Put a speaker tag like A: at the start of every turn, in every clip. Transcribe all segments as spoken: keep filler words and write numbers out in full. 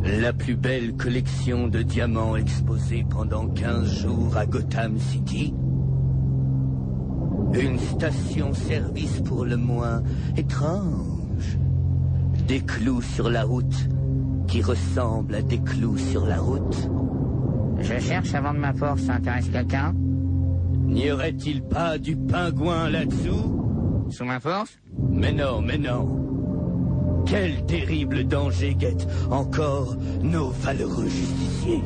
A: La plus belle collection de diamants exposée pendant quinze jours à Gotham City. Une station-service pour le moins étrange. Des clous sur la route qui ressemblent à des clous sur la route.
B: Je cherche à vendre ma force, ça intéresse quelqu'un?
A: N'y aurait-il pas du pingouin là-dessous?
B: Sous ma force?
A: Mais non, mais non. Quel terrible danger guette encore nos valeureux justiciers.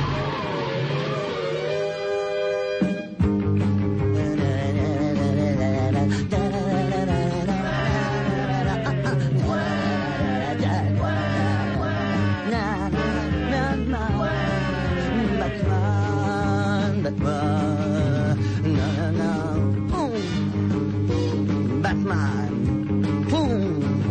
A: Batman, Batman, Batman, boum.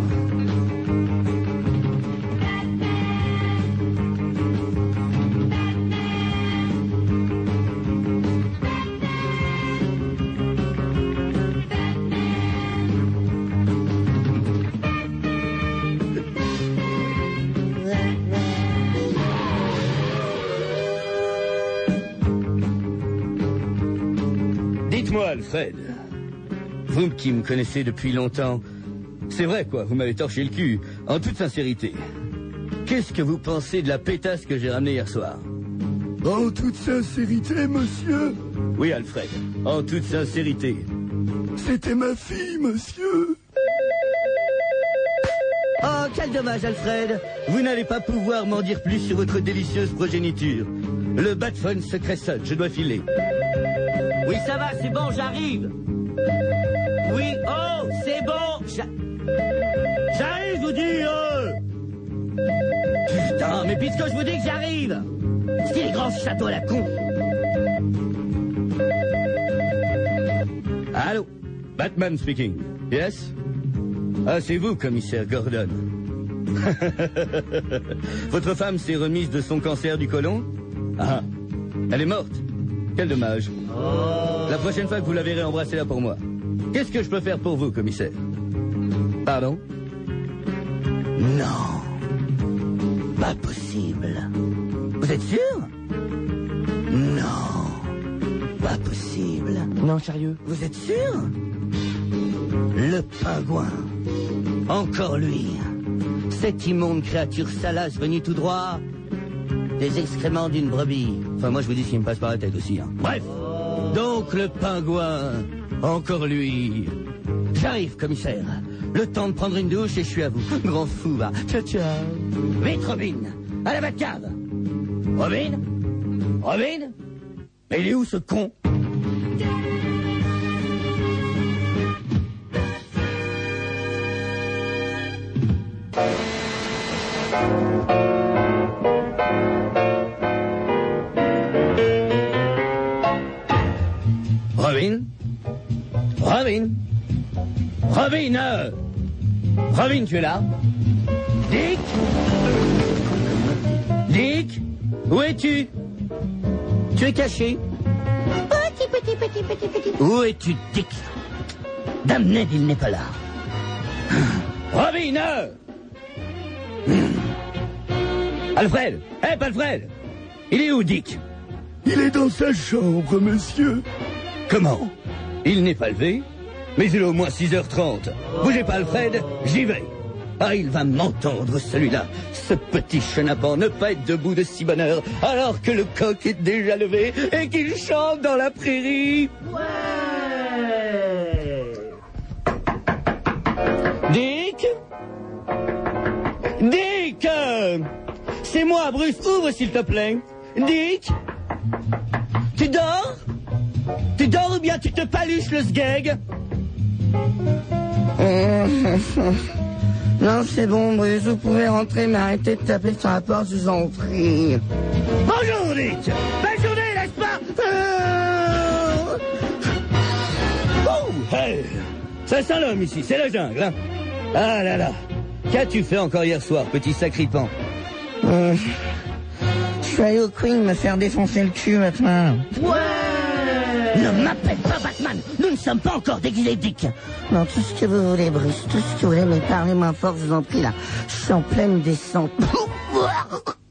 A: Dites-moi, Alfred, vous qui me connaissez depuis longtemps, c'est vrai quoi, vous m'avez torché le cul, en toute sincérité. Qu'est-ce que vous pensez de la pétasse que j'ai ramenée hier soir?
C: En toute sincérité, monsieur?
A: Oui, Alfred, en toute sincérité.
C: C'était ma fille, monsieur.
A: Oh, quel dommage, Alfred. Vous n'allez pas pouvoir m'en dire plus sur votre délicieuse progéniture. Le Batphone secret sonne, je dois filer. Oui, ça va, c'est bon, j'arrive. Oui, oh, c'est bon, j'a... J'arrive, je vous dis, euh... Putain, mais puisque je vous dis que j'arrive. C'est les grands châteaux à la con. Allô, Batman speaking. Yes? Ah, c'est vous, commissaire Gordon. Votre femme s'est remise de son cancer du côlon? Ah, elle est morte. Quel dommage. Oh. La prochaine fois que vous la verrez, embrassez-la pour moi. Qu'est-ce que je peux faire pour vous, commissaire? Pardon? Non. Pas possible. Vous êtes sûr? Non. Pas possible.
D: Non, sérieux?
A: Vous êtes sûr? Le pingouin. Encore lui. Cette immonde créature salace venue tout droit des excréments d'une brebis. Enfin, moi, je vous dis ce qui me passe par la tête aussi. Hein. Bref. Donc, le pingouin. Encore lui. J'arrive, commissaire. Le temps de prendre une douche et je suis à vous. Grand fou, va. Ciao, ciao. Vite, Robin. À la Batcave. Robin? Robin? Mais il est où, ce con? Robin? Robin? Robin, euh... Robin, tu es là? Dick? Dick? Où es-tu? Tu es caché?
E: Petit, petit, petit, petit, petit.
A: Où es-tu, Dick? Damned, il n'est pas là. Robin, euh... Alfred! Hé, Alfred! Il est où, Dick?
C: Il est dans sa chambre, monsieur.
A: Comment? Il n'est pas levé? Mais il est au moins six heures trente. Bougez pas, Alfred, j'y vais. Ah, il va m'entendre, celui-là. Ce petit chenapan, ne pas être debout de si bonne heure, alors que le coq est déjà levé et qu'il chante dans la prairie. Ouais! Dick? Dick! C'est moi, Bruce, ouvre s'il te plaît. Dick? Tu dors? Tu dors ou bien tu te paluches le sgeg?
D: Non, c'est bon, Bruce, vous pouvez rentrer, mais arrêtez de taper sur la porte, je vous en prie.
A: Bonjour, Dick. Belle journée, n'est-ce pas? Oh, hey. Ça sent l'homme ici, c'est la jungle, hein? Ah là là. Qu'as-tu fait encore hier soir, petit sacripant?
D: euh, Je suis allé au Queen me faire défoncer le cul maintenant.
A: Ouais! Ne m'appelle pas Batman. Nous ne sommes pas encore déguisés, Dick.
D: Non, tout ce que vous voulez, Bruce, tout ce que vous voulez, mais parlez-moi fort, je vous en prie, là. Je suis en pleine descente.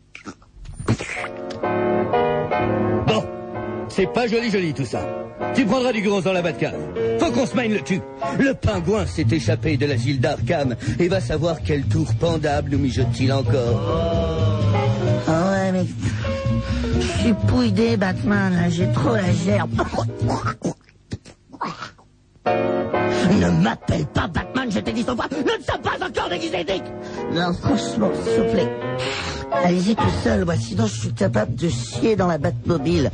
A: C'est pas joli joli tout ça. Tu prendras du gros dans la Batcave. Faut qu'on se mène le cul. Le pingouin s'est échappé de l'asile d'Arkham et va savoir quel tour pendable nous mijote-t-il encore.
D: Ah ouais, mais... Je suis pouillé, Batman, là, j'ai trop la gerbe.
A: Ne m'appelle pas Batman, je t'ai dit cent fois. Nous ne sommes pas encore déguisés, Dick.
D: Non, franchement, s'il vous plaît. Allez-y tout seul, moi, sinon je suis capable de chier dans la Batmobile.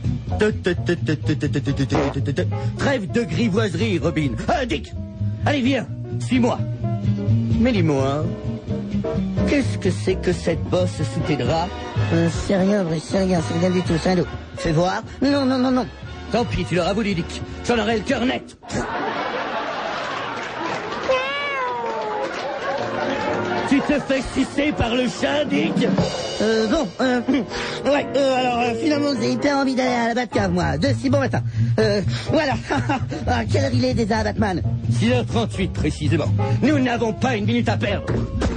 A: Trêve de grivoiserie, Robin. Ah, Dick, allez, viens, suis-moi. Mais dis-moi, qu'est-ce que c'est que cette bosse sous tes draps?
D: Euh, c'est rien, vrai, c'est rien, c'est rien du tout, c'est un dos.
A: Fais voir.
D: Non, non, non, non.
A: Tant pis, tu l'auras voulu, Dick. J'en aurai le cœur net. Tu te fais sucer par le chat, Dick?
D: Euh, bon, euh, ouais, euh, alors, euh, finalement, j'ai hyper envie d'aller à la Batcave, moi, de si bon matin. Euh, voilà. À quelle heure il est déjà, Batman?
A: six heures trente-huit, précisément. Nous n'avons pas une minute à perdre.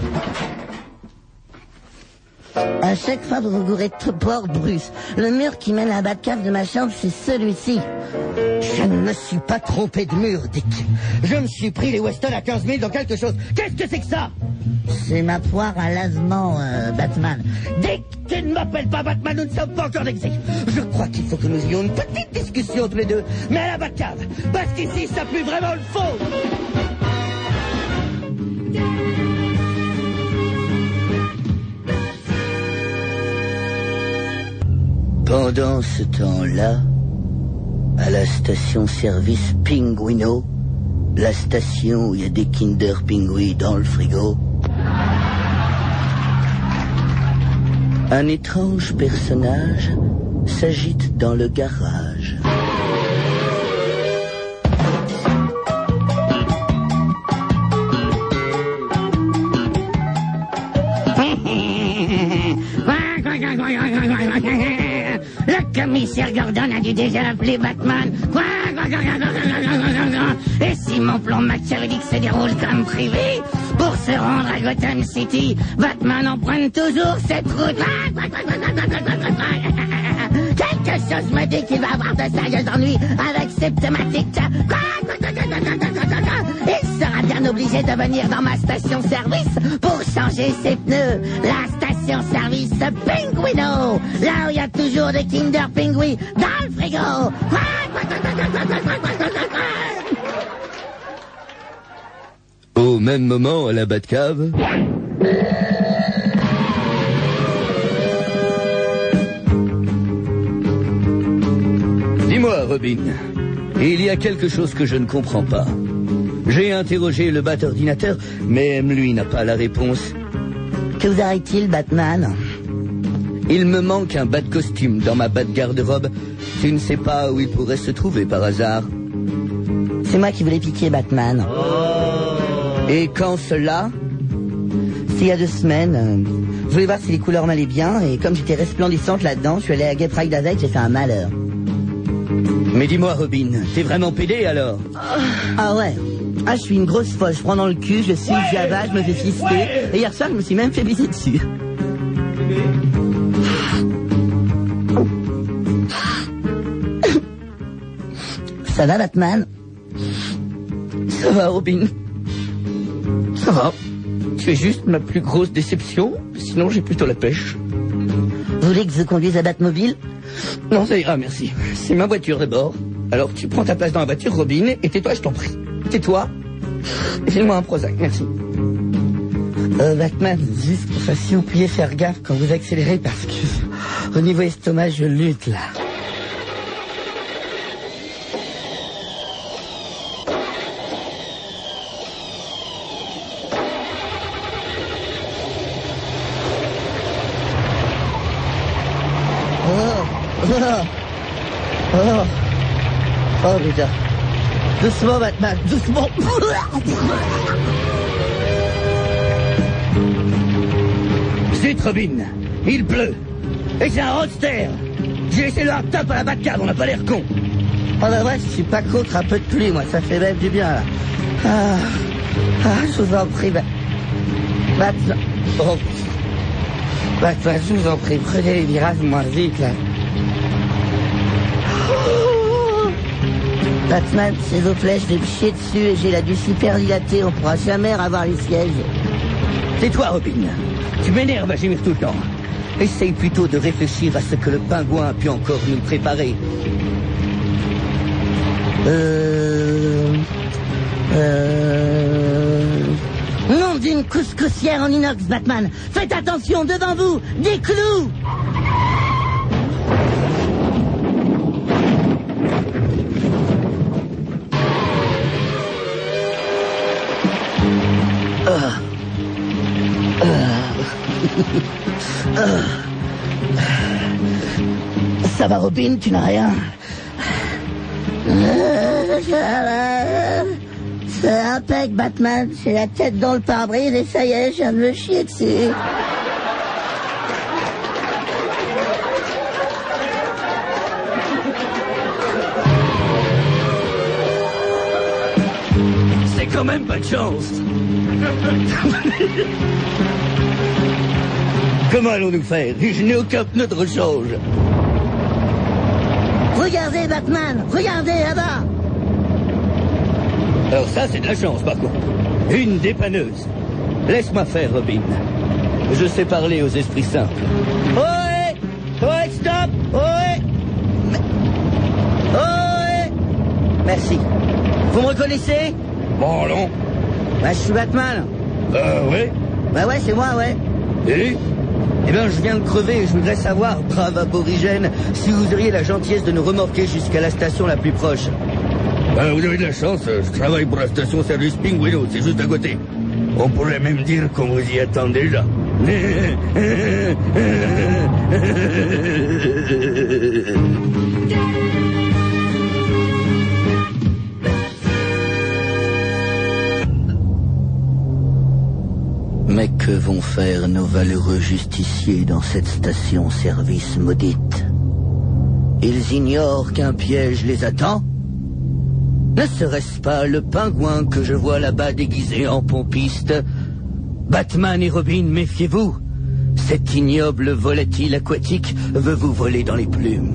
D: À chaque fois, vous vous gourrez de port, Bruce. Le mur qui mène à la Batcave de ma chambre, c'est celui-ci.
A: Je ne me suis pas trompé de mur, Dick. Je me suis pris les Weston à quinze mille dans quelque chose. Qu'est-ce que c'est que ça?
D: C'est ma poire à lavement, euh, Batman.
A: Dick, tu ne m'appelles pas Batman, nous ne sommes pas encore déguisés. Je crois qu'il faut que nous ayons une petite discussion tous les deux, mais à la Batcave, parce qu'ici, ça pue vraiment le faux. Pendant ce temps-là, à la station-service Pinguino, la station où il y a des Kinder Pingui dans le frigo, un étrange personnage s'agite dans le garage.
B: Le commissaire Gordon a dû déjà appeler Batman. Quoi? Et si mon plan machiavélique se déroule comme prévu, pour se rendre à Gotham City, Batman emprunte toujours cette route. Quelque chose me dit qu'il va avoir de sérieux ennuis avec ces thématiques. Il sera bien obligé de venir dans ma station-service pour changer ses pneus. La station-service Pinguino, là où il y a toujours des Kinder Pingui dans le frigo.
A: Au même moment, à la Batcave... Dis-moi, Robin, il y a quelque chose que je ne comprends pas. J'ai interrogé le bat-ordinateur, mais même lui n'a pas la réponse.
D: Que vous arrive-t-il, Batman?
A: Il me manque un bat-costume dans ma bat-garde-robe. Tu ne sais pas où il pourrait se trouver par hasard.
D: C'est moi qui voulais piquer Batman.
A: Oh. Et quand cela?
D: C'est il y a deux semaines. Je voulais voir si les couleurs m'allaient bien, et comme j'étais resplendissante là-dedans, je suis allé à Gay Pride avec, j'ai fait un malheur.
A: Mais dis-moi, Robin, t'es vraiment pédé alors?
D: Ah ouais. Ah, je suis une grosse folle. Je prends dans le cul, je suis, je avale, je me fais fister. Ouais. Et hier soir, je me suis même fait baiser dessus. Ça va, Batman?
A: Ça va, Robin. Ça va. Tu es juste ma plus grosse déception. Sinon, j'ai plutôt la pêche.
D: Vous voulez que je conduise la Batmobile?
A: Non, ça ira, merci. C'est ma voiture de bord. Alors, tu prends ta place dans la voiture, Robin, et tais-toi, je t'en prie. Tais-toi. Et file-moi un Prozac, merci.
D: Euh, Batman, juste pour ça, si vous pouviez faire gaffe quand vous accélérez, parce que au niveau estomac, je lutte, là. Oh, oh, oh putain. Doucement, Batman, doucement.
A: Zut, Robin, il pleut. Et c'est un roadster. J'ai laissé le hard-top à la Batcave, on n'a pas l'air con.
D: Oh bah ouais, je suis pas contre un peu de pluie, moi, ça fait même du bien, là. Ah, ah je vous en prie, Batman. Batman. Oh. Batman, je vous en prie, prenez les virages moins vite, là.
B: Batman, s'il vous plaît, je vais me chier dessus et j'ai la vue super dilatée, on pourra jamais avoir les sièges.
A: C'est toi, Robin. Tu m'énerves à gémir tout le temps. Essaye plutôt de réfléchir à ce que le pingouin a pu encore nous préparer.
B: Euh... Euh... Nom d'une couscoussière en inox, Batman. Faites attention, devant vous, des clous.
A: Ah. Ah. Ah.
B: Ça va, Robin, tu n'as rien. Euh, ça va. C'est impec, Batman. J'ai la tête dans le pare-brise et ça y est, je viens de me chier dessus.
A: C'est quand même pas de chance. Comment allons-nous faire? Je n'ai aucun pneu de rechange.
B: Regardez, Batman, regardez là-bas.
A: Alors ça, c'est de la chance, par contre. Une dépanneuse. Laisse-moi faire, Robin. Je sais parler aux esprits simples. Ohé! Ohé, stop! Ohé! Ohé! Merci. Vous me reconnaissez? Bon, non.
B: Bah, je suis Batman.
A: Euh, ouais.
B: Bah ouais, c'est moi, ouais.
A: Et? Eh bien, je viens de crever et je voudrais savoir, brave aborigène, si vous auriez la gentillesse de nous remorquer jusqu'à la station la plus proche. Ben, vous avez de la chance, je travaille pour la station-service Pinguino, c'est juste à côté. On pourrait même dire qu'on vous y attend déjà. Mais que vont faire nos valeureux justiciers dans cette station-service maudite? Ils ignorent qu'un piège les attend? Ne serait-ce pas le pingouin que je vois là-bas déguisé en pompiste? Batman et Robin, méfiez-vous. Cet ignoble volatile aquatique veut vous voler dans les plumes.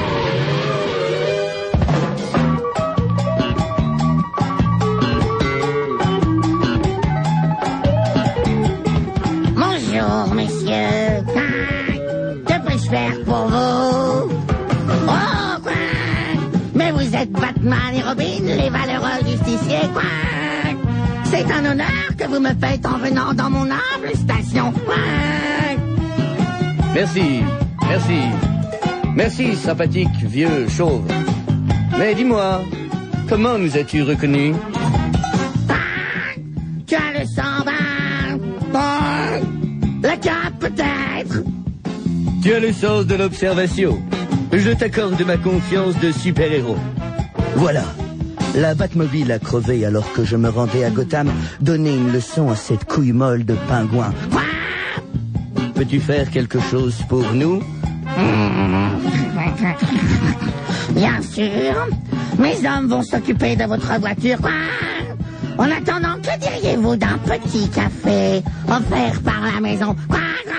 B: Bonjour, messieurs. Que puis-je faire pour vous? Oh, quoi? Mais vous êtes Batman et Robin, les valeureux justiciers, quoi? C'est un honneur que vous me faites en venant dans mon humble station, quoi?
A: Merci, merci. Merci, sympathique vieux chauve. Mais dis-moi, comment nous as-tu reconnus?
B: Tu as le sang bas. Bon, la cape peut-être.
A: Tu as le sens de l'observation. Je t'accorde ma confiance de super-héros. Voilà. La Batmobile a crevé alors que je me rendais à Gotham donner une leçon à cette couille molle de pingouin.
B: Quoi?
A: Peux-tu faire quelque chose pour nous?
B: Bien sûr. Mes hommes vont s'occuper de votre voiture. Quoi? En attendant, que diriez-vous d'un petit café offert par la maison? Quoi?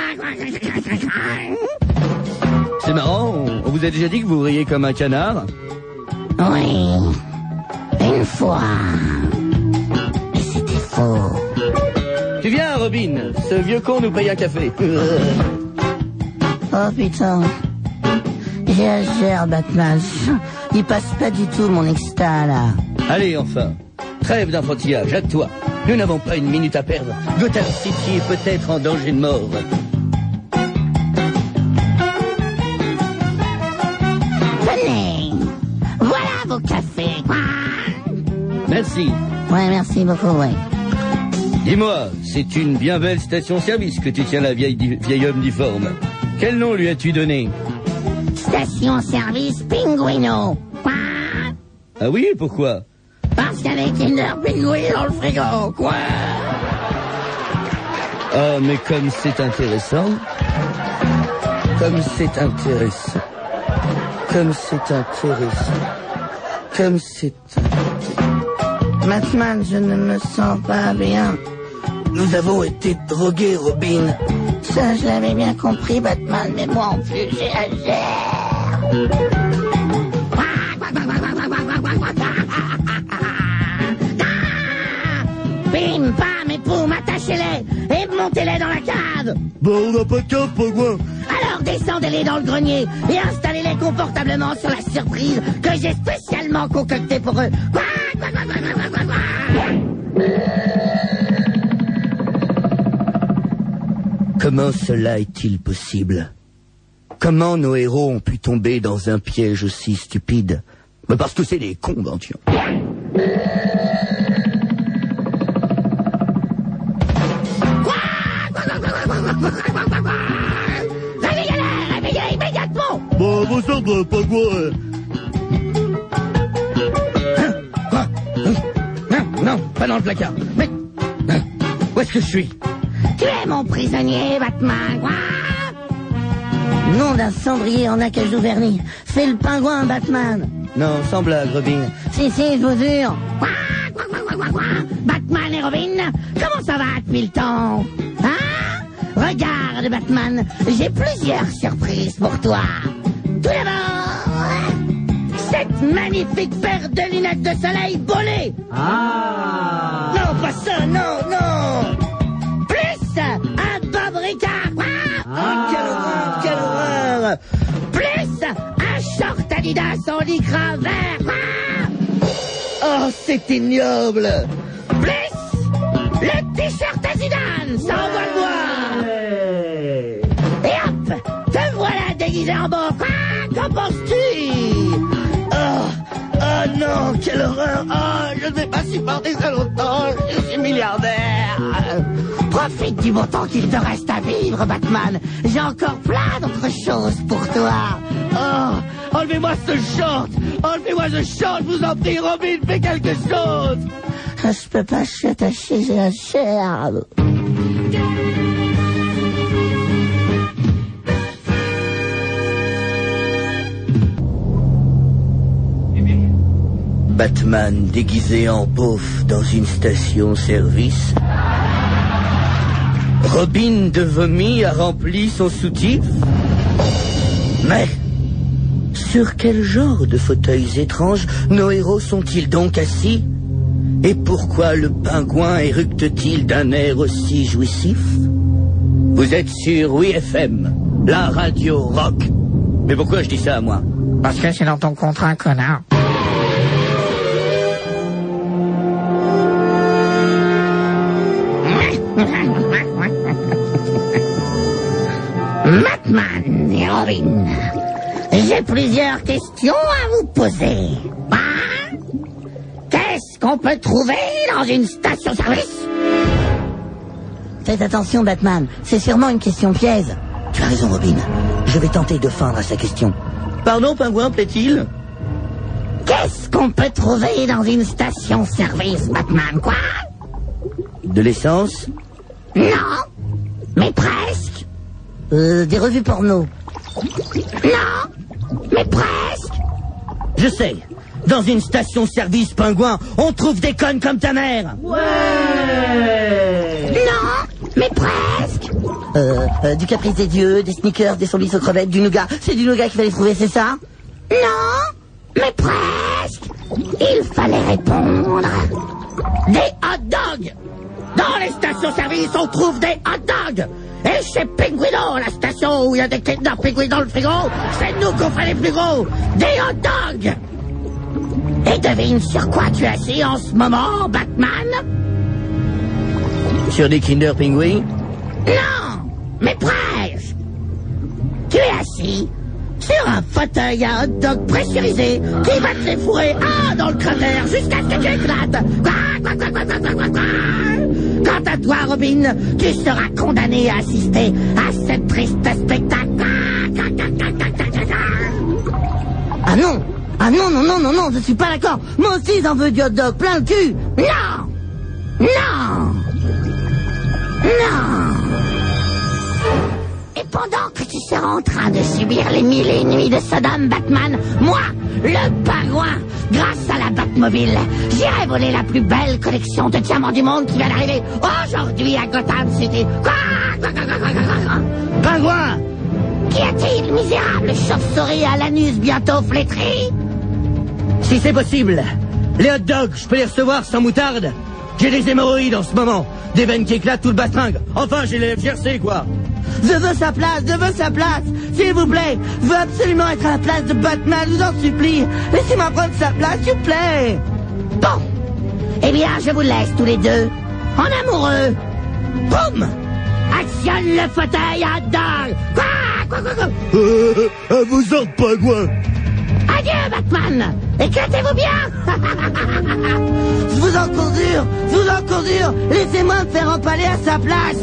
A: C'est marrant, on vous a déjà dit que vous riez comme un canard?
B: Oui, une fois. Mais c'était faux.
A: Tu viens, Robin, ce vieux con nous paye un café.
B: Oh putain. J'ai Batman. Il passe pas du tout mon exta là.
A: Allez, enfin. Trêve d'enfantillage, à toi. Nous n'avons pas une minute à perdre. Gotham City est peut-être en danger de mort.
B: Tenez, voilà vos cafés.
A: Merci.
B: Ouais, merci beaucoup, ouais.
A: Dis-moi, c'est une bien belle station-service que tu tiens la vieille, di- vieille homme difforme. Quel nom lui as-tu donné?
B: Station-service Pinguino. Quoi?
A: Ah oui, pourquoi?
B: Parce qu'avec Kinder Pinguin dans le frigo, quoi?
A: Ah, mais comme c'est intéressant. Comme c'est intéressant. Comme c'est intéressant. Comme c'est intéressant.
B: Batman, je ne me sens pas bien.
A: Nous avons été drogués, Robin.
B: Ça, je l'avais bien compris, Batman, mais moi en plus, j'ai la gère. montez-les dans la cave.
C: Bah, on n'a pas de cave, Pingouin.
B: Alors descendez-les dans le grenier et installez-les confortablement sur la surprise que j'ai spécialement concoctée pour eux. Quoi, quoi, quoi, quoi, quoi, quoi, quoi.
A: Comment cela est-il possible? Comment nos héros ont pu tomber dans un piège aussi stupide? Mais parce que c'est des cons, ben tiens.
B: Réveillez-les, réveillez immédiatement.
C: Bah, vos ordres, Pingouin.
D: Quoi? Non, non, pas dans le placard. Mais... Où est-ce que je suis?
B: Tu es mon prisonnier, Batman. Quoi?
D: Nom d'un cendrier en acajou verni. Fais le pingouin, Batman.
A: Non, sans blague, Robin.
D: Si, si, je vous jure.
B: Quoi, quoi, quoi, quoi, quoi, quoi. Batman et Robin, comment ça va depuis le temps? Hein? Regarde, Batman, j'ai plusieurs surprises pour toi. Tout d'abord, cette magnifique paire de lunettes de soleil volées.
A: Ah!
D: Non, pas ça, non, non.
B: Plus un Bob Ricard. Quoi?
D: Oh, quelle horreur, quelle horreur.
B: Plus un short Adidas en lycra vert. Quoi?
D: Oh, c'est ignoble.
B: Plus le t-shirt à Zidane, ça envoie le bois. Et hop, te voilà déguisé en beau. Quoi? Qu'en penses-tu?
D: Oh, oh non, quelle horreur. Oh, je ne vais pas supporter ça longtemps. Je suis milliardaire.
B: Profite du bon temps qu'il te reste à vivre, Batman. J'ai encore plein d'autres choses pour toi.
D: Oh, enlevez-moi ce short. Enlevez-moi ce short, je vous en prie, Robin, fais quelque chose.
B: Je peux pas, je suis attaché, j'ai la chair.
A: Batman déguisé en beauf dans une station-service. Robin de vomi a rempli son soutif. Mais sur quel genre de fauteuils étranges nos héros sont-ils donc assis? Et pourquoi le pingouin éructe-t-il d'un air aussi jouissif? Vous êtes sur Oui F M, la radio rock. Mais pourquoi je dis ça à moi?
B: Parce que c'est dans ton contrat, connard. Batman et Robin, j'ai plusieurs questions à vous poser. Hein? Qu'est-ce qu'on peut trouver dans une station-service?
D: Faites attention, Batman, c'est sûrement une question piège.
A: Tu as raison, Robin. Je vais tenter de feindre à sa question. Pardon, pingouin, plaît-il?
B: Qu'est-ce qu'on peut trouver dans une station-service, Batman? Quoi?
A: De l'essence?
B: Non, mais presque.
D: Euh, des revues porno.
B: Non, mais presque.
A: Je sais. Dans une station-service pingouin, on trouve des connes comme ta mère.
B: Non, mais presque.
D: Euh, euh, du caprice des dieux, des sneakers, des sandwichs aux crevettes, du nougat. C'est du nougat qu'il fallait trouver, c'est ça?
B: Non, mais presque. Il fallait répondre. Des hot dogs. Dans les stations-service, on trouve des hot dogs. Et chez Pinguino, la station où il y a des kidnappés pingouins dans le frigo, c'est nous qu'on fait les plus gros. Des hot dogs. Et devine sur quoi tu es assis en ce moment, Batman?
A: Sur des Kinder Pingouins?
B: Non, mais presque. Tu es assis sur un fauteuil à hot dog pressurisé qui va te les fourrer ah, dans le cratère jusqu'à ce que tu éclates. Quant à toi, Robin, tu seras condamné à assister à ce triste spectacle.
D: Ah non! Ah non, non, non, non, non, je suis pas d'accord. Moi aussi, j'en veux du hot dog plein le cul.
B: Non! Non! Non! Et pendant que tu seras en train de subir les mille et une nuits de Sodome, Batman, moi, le pingouin, grâce à la Batmobile, j'irai voler la plus belle collection de diamants du monde qui vient d'arriver aujourd'hui à Gotham City. Quoi? Quoi, quoi, quoi, quoi, quoi, quoi?
A: Pingouin!
B: Qu'y a-t-il, misérable chauve-souris à l'anus bientôt flétri?
A: Si c'est possible, les hot dogs, je peux les recevoir sans moutarde? J'ai des hémorroïdes en ce moment. Des veines qui éclatent tout le bastringue. Enfin, j'ai les G R C, quoi.
D: Je veux sa place, je veux sa place. S'il vous plaît, je veux absolument être à la place de Batman, je vous en supplie. Laissez-moi prendre sa place, s'il vous plaît.
B: Bon. Eh bien, je vous laisse tous les deux. En amoureux. Boum. Actionne le fauteuil à dalle. Quoi, quoi, quoi, quoi.
C: Euh, à vos ordres, pingouin.
B: Adieu, Batman. Éclatez-vous bien.
D: Je vous en conjure, je vous en conjure. Laissez-moi me faire empaler à sa place.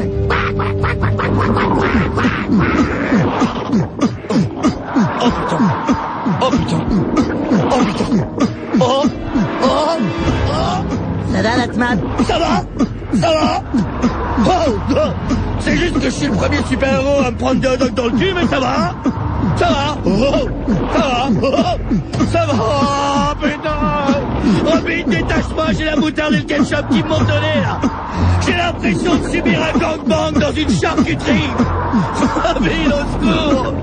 A: Oh putain. Oh putain. Oh putain. Oh. Oh. Oh.
D: Ça va, Batman?
A: Ça va? Ça va? Oh, oh. C'est juste que je suis le premier super-héros à me prendre des hot dogs dans le cul, mais ça va? Ça va? Oh, ça va? Oh, ça va? Oh, putain! Robin, détache-moi, j'ai la moutarde et le ketchup qui m'ont donné, là! J'ai l'impression de subir un gangbang dans une charcuterie! Robin, au secours!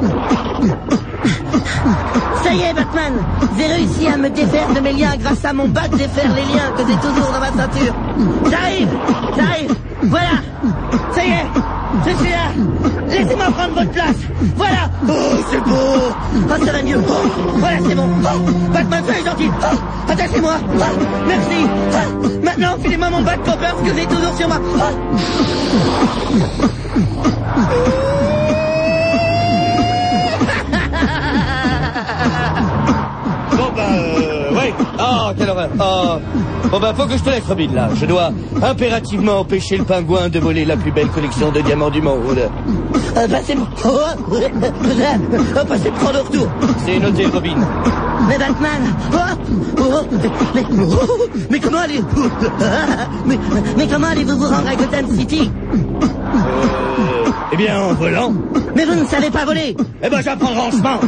D: Ça y est, Batman, j'ai réussi à me défaire de mes liens grâce à mon bat défaire les liens que j'ai toujours dans ma ceinture. J'arrive, j'arrive, voilà, ça y est, je suis là. Laissez-moi prendre votre place, voilà.
A: Oh, c'est beau.
D: Oh, ça va mieux. Oh, voilà, c'est bon. Oh, Batman, soyez gentil. Oh, attachez-moi. Oh, merci. Oh, maintenant, filez-moi mon bat de copain parce que j'ai toujours sur moi. Oh.
A: Bon bah euh, ouais. Oh quelle horreur. Oh. Bon bah faut que je te laisse, Robin, là. Je dois impérativement empêcher le pingouin de voler la plus belle collection de diamants du monde.
D: Euh, passez oh, oh, oh, passez prendre le retour.
A: C'est noté, Robin.
D: Mais Batman, oh, oh, mais, oh, mais comment allez mais, mais comment allez-vous vous rendre à Gotham City?
A: Euh, eh bien en volant.
D: Mais vous ne savez pas voler.
A: Eh ben j'apprendrai en chemin.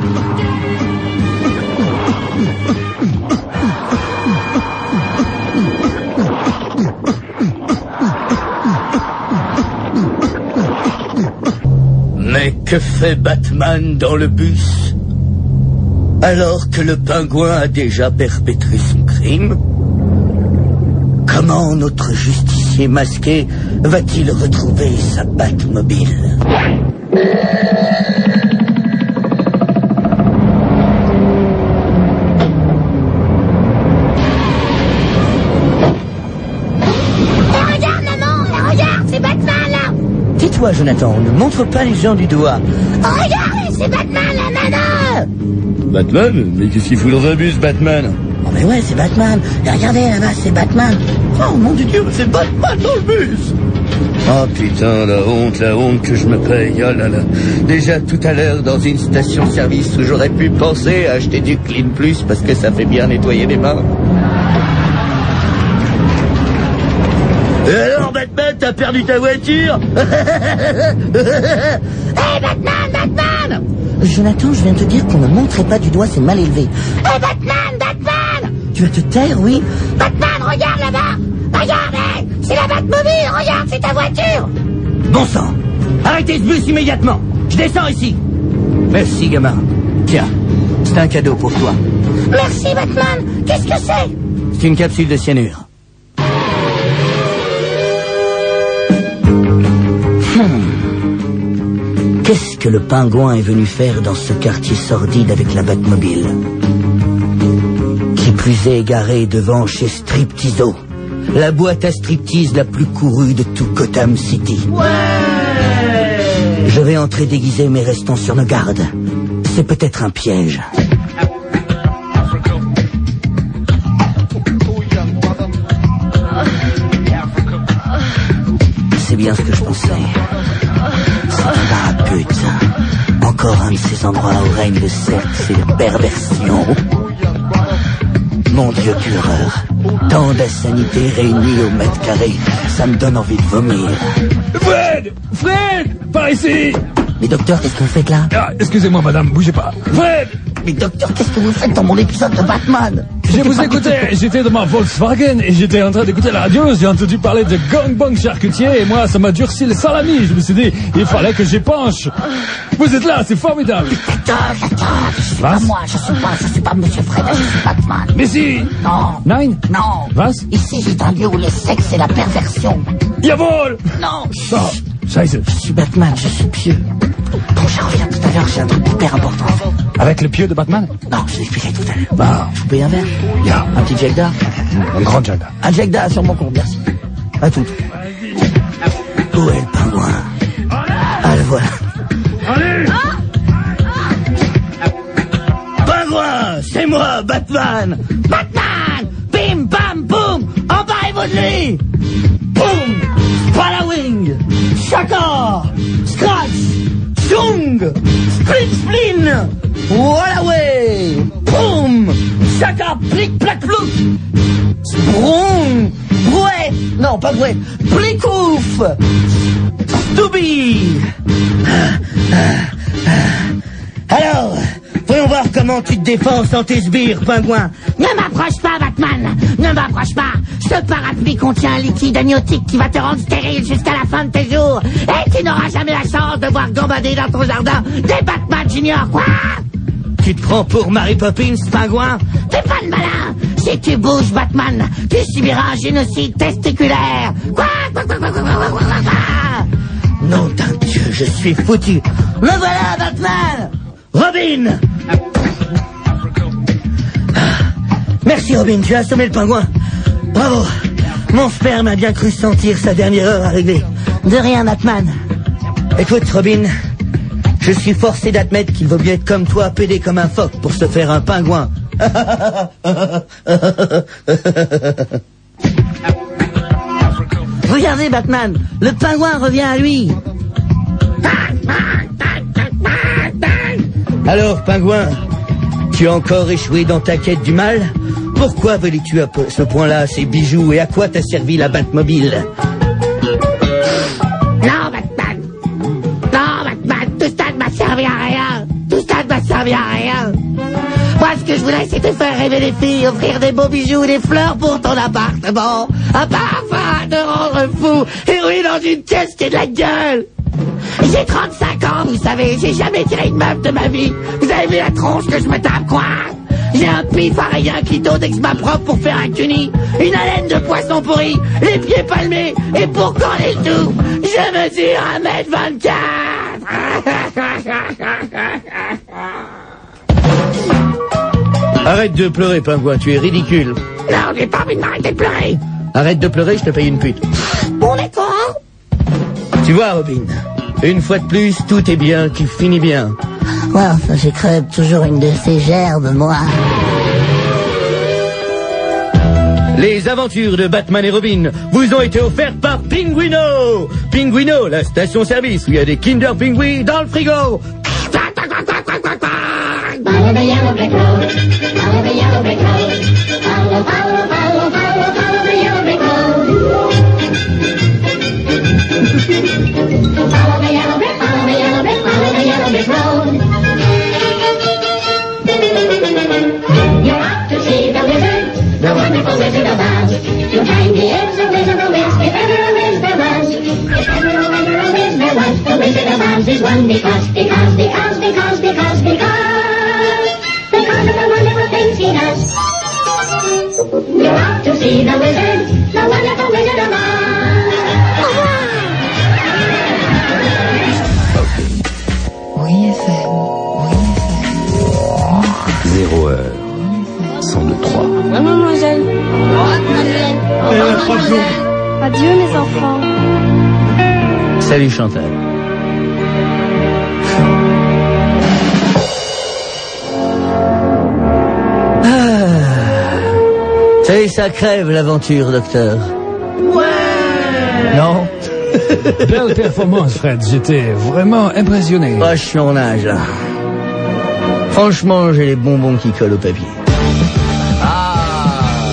A: Mais que fait Batman dans le bus alors que le pingouin a déjà perpétré son crime? Comment notre justicier masqué va-t-il retrouver sa Batmobile? Tais-toi, Jonathan, ne montre pas les gens du doigt.
B: Oh, regardez, c'est Batman, la nana.
A: Batman? Mais qu'est-ce qu'il fout dans un bus, Batman?
D: Oh mais ouais, c'est Batman. Et regardez là-bas, c'est Batman.
A: Oh mon Dieu, c'est Batman dans le bus. Oh putain, la honte, la honte que je me paye. Oh là là. Déjà tout à l'heure, dans une station-service où j'aurais pu penser à acheter du Clean Plus parce que ça fait bien nettoyer les mains. Et alors, Batman, t'as perdu ta voiture?
B: Hey, Batman, Batman.
D: Jonathan, je viens de te dire qu'on ne montrait pas du doigt, c'est mal élevé.
B: Hey, Batman, Batman.
D: Tu vas te taire, oui?
B: Batman, regarde là-bas. Regardez, c'est la Batmobile, regarde, c'est ta voiture.
A: Bon sang, arrêtez ce bus immédiatement. Je descends ici. Merci, gamin. Tiens, c'est un cadeau pour toi.
B: Merci, Batman. Qu'est-ce que c'est?
A: C'est une capsule de cyanure. Qu'est-ce que le pingouin est venu faire dans ce quartier sordide avec la Batmobile? Qui plus est égaré devant chez Stripteaso, la boîte à striptease la plus courue de tout Gotham City. Ouais! Je vais entrer déguisé, mais restons sur nos gardes. C'est peut-être un piège. C'est bien ce que je pensais. C'est un barapute. Encore un de ces endroits où règne le sexe et la perversion. Mon Dieu, quelle horreur. Tant d'insanité réunie au mètre carré, ça me donne envie de vomir.
F: Fred! Fred! Par ici!
D: Mais docteur, qu'est-ce que vous faites là?
F: Ah, excusez-moi, madame, bougez pas. Fred!
B: Mais docteur, qu'est-ce que vous faites dans mon épisode de Batman?
F: Je vous écoutais, j'étais dans ma Volkswagen et j'étais en train d'écouter la radio, j'ai entendu parler de gangbang charcutier et moi ça m'a durci le salami. Je me suis dit, il fallait que j'épanche. Vous êtes là, c'est formidable.
B: Docteur, docteur, je suis pas moi, je suis pas, je suis pas Monsieur Fred, je suis Batman.
F: Mais si.
B: Non.
F: Nine.
B: Non.
F: Was?
B: Ici, c'est un lieu où le sexe et la perversion.
F: Jawohl.
B: Non.
F: Oh, scheiße.
B: Je suis Batman, je suis pieux. Bon, je reviens tout à l'heure, j'ai un truc hyper important.
F: Avec le pieu de Batman?
B: Non, je l'expliquerai tout à l'heure.
F: Bah.
B: Je vous paye un verre?
F: Yeah.
B: Un petit Jack Da?
F: Un grand Jack Da.
B: Un Jack Da sur mon compte, merci. À tout. Où est le pingouin? Ah, le voilà.
C: Allez!
A: Pingouin, c'est moi, Batman.
D: Batman! Bim, bam, boum! Emparez-vous de lui! Boum! Spalawing! Chaka! Scratch! Chung! Split Splin! Wallaway! Boum! Chaka! Plic, plac, plouc! Sprong! Brouet! Non, pas brouet! Plickouf! Stoubi! Alors, voyons voir comment tu te défends sans tes sbires, pingouin.
B: Ne m'approche pas, Batman. Ne m'approche pas. Ce parapluie contient un liquide amniotique qui va te rendre stérile jusqu'à la fin de tes jours. Et tu n'auras jamais la chance de voir gambader dans ton jardin des Batman Junior, quoi.
A: Tu te prends pour Mary Poppins, pingouin?
B: T'es pas le malin. Si tu bouges, Batman, tu subiras un génocide testiculaire. Quoi, quoi, quoi, quoi, quoi, quoi, quoi, quoi.
A: Non d'un Dieu, je suis foutu.
D: Me voilà, Batman!
A: Robin! Ah, merci Robin, tu as assommé le pingouin. Bravo. Mon sperme a bien cru sentir sa dernière heure arriver.
D: De rien, Batman.
A: Écoute Robin, je suis forcé d'admettre qu'il vaut mieux être comme toi, pédé comme un phoque pour se faire un pingouin.
D: Regardez, Batman, le pingouin revient à lui.
A: Alors, pingouin, tu as encore échoué dans ta quête du mal? Pourquoi volais-tu à ce point-là ces bijoux et à quoi t'a servi la Batmobile?
B: Non, Batman. Non, Batman, tout ça ne m'a servi à rien. Tout ça ne m'a servi à rien. Moi, ce que je voulais, c'était faire rêver les filles, offrir des beaux bijoux, des fleurs pour ton appartement. Un parfum de rendre fou et rouler dans une pièce qui est de la gueule. J'ai trente-cinq ans, vous savez, j'ai jamais tiré une meuf de ma vie. Vous avez vu la tronche que je me tape, quoi? J'ai un pif à rien qui d'ex ma propre pour faire un cuni, une haleine de poisson pourri, les pieds palmés, et pour corner le tout, je mesure un mètre vingt-quatre.
A: Arrête de pleurer, pingouin, tu es ridicule.
B: Non, j'ai pas envie de m'arrêter de pleurer.
A: Arrête de pleurer, je te paye une pute.
B: Bon, d'accord.
A: Tu vois, Robin, une fois de plus, tout est bien qui finit bien.
B: Ouais, enfin, j'ai crève toujours une de ces gerbes, moi.
A: Les aventures de Batman et Robin vous ont été offertes par Pinguino. Pinguino, la station-service où il y a des Kinder Pingui dans le frigo.
E: Follow the yellow brick road. Follow the yellow brick road. Follow, follow, follow, follow, follow the yellow brick road. Follow the yellow brick, follow the yellow brick, follow the yellow brick road. You're off to see the wizard, the wonderful Wizard of Oz. To find the ends of Wizard of Wiz, if ever a Wiz there was. If ever, oh, ever a Wiz there was, the Wizard of Oz is one because, because, because, because, because, because. Because of the wonderful things he does. You're off to see the wizard, the wonderful Wizard of Oz.
G: Oui, F M. Oui, F M.
H: Zéro heure. cent deux trois.
I: Oui, mademoiselle. Au revoir, mademoiselle. Adieu, les enfants.
A: Salut, Chantal. Et ça crève l'aventure, docteur.
D: Ouais!
A: Non?
F: Belle performance, Fred. J'étais vraiment impressionné.
A: Moi, je suis en âge, là. Franchement, j'ai les bonbons qui collent au papier. Ah!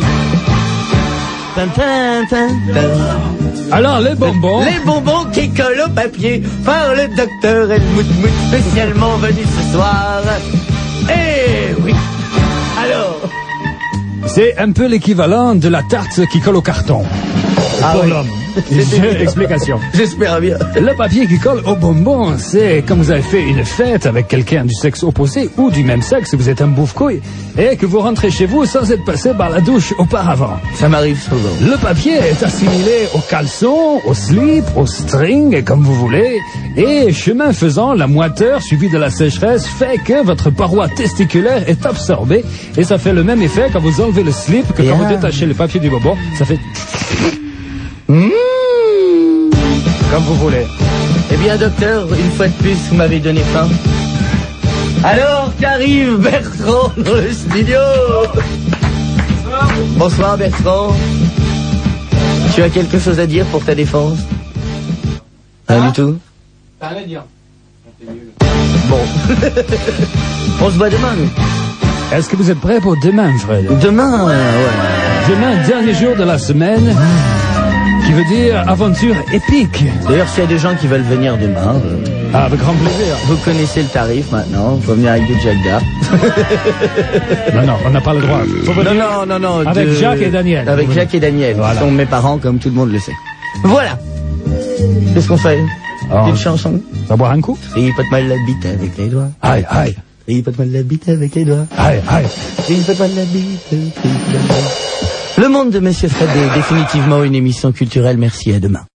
A: Pam, pam, pam, pam.
F: Alors, les bonbons...
A: Les bonbons qui collent au papier par le docteur Helmut Mout, spécialement venu ce soir. Eh oui. Alors.
F: C'est un peu l'équivalent de la tarte qui colle au carton.
A: Ah
F: pour
A: oui.
F: l'homme. Explication.
A: J'espère bien.
F: Le papier qui colle au bonbon, c'est comme vous avez fait une fête avec quelqu'un du sexe opposé ou du même sexe, si vous êtes un bouffe-couille, et que vous rentrez chez vous sans être passé par la douche auparavant.
A: Ça m'arrive souvent.
F: Le papier est assimilé au caleçon, au slip, au string, comme vous voulez, et chemin faisant, la moiteur suivie de la sécheresse fait que votre paroi testiculaire est absorbée, et ça fait le même effet quand vous enlevez le slip que quand
A: Yeah.
F: vous détachez le papier du bonbon, ça fait...
A: Mmh.
F: Comme vous voulez.
A: Eh bien, docteur, une fois de plus, vous m'avez donné faim. Alors qu'arrive Bertrand dans le studio. Bonsoir, Bertrand. Tu as quelque chose à dire pour ta défense? Rien du tout?
F: Rien à dire.
A: Bon. On se voit demain, nous.
F: Est-ce que vous êtes prêts pour demain, Fred?
A: Demain, euh, ouais.
F: Demain, dernier jour de la semaine, qui veut dire aventure épique.
A: D'ailleurs, s'il y a des gens qui veulent venir demain, euh,
F: Ah, avec grand plaisir.
A: vous connaissez le tarif maintenant. Faut venir avec des Jagda.
F: Non, non, on n'a pas le droit. Faut venir
A: Non, non, non, non.
F: avec
A: de-
F: Jacques et Daniel.
A: Avec
F: Faut
A: Jacques et Daniel.
F: Voilà.
A: Qui sont mes parents, comme tout le monde le sait. Voilà. Qu'est-ce qu'on fait?
F: Oh.
A: Une chanson?
F: On va boire un coup?
A: Et pas de mal la bite avec les doigts.
F: Aïe, aïe,
A: Et pas de mal la bite avec les doigts.
F: aïe, aïe.
A: Et pas de mal la bite avec les doigts. Le monde de Monsieur Fred est définitivement une émission culturelle. Merci, à demain.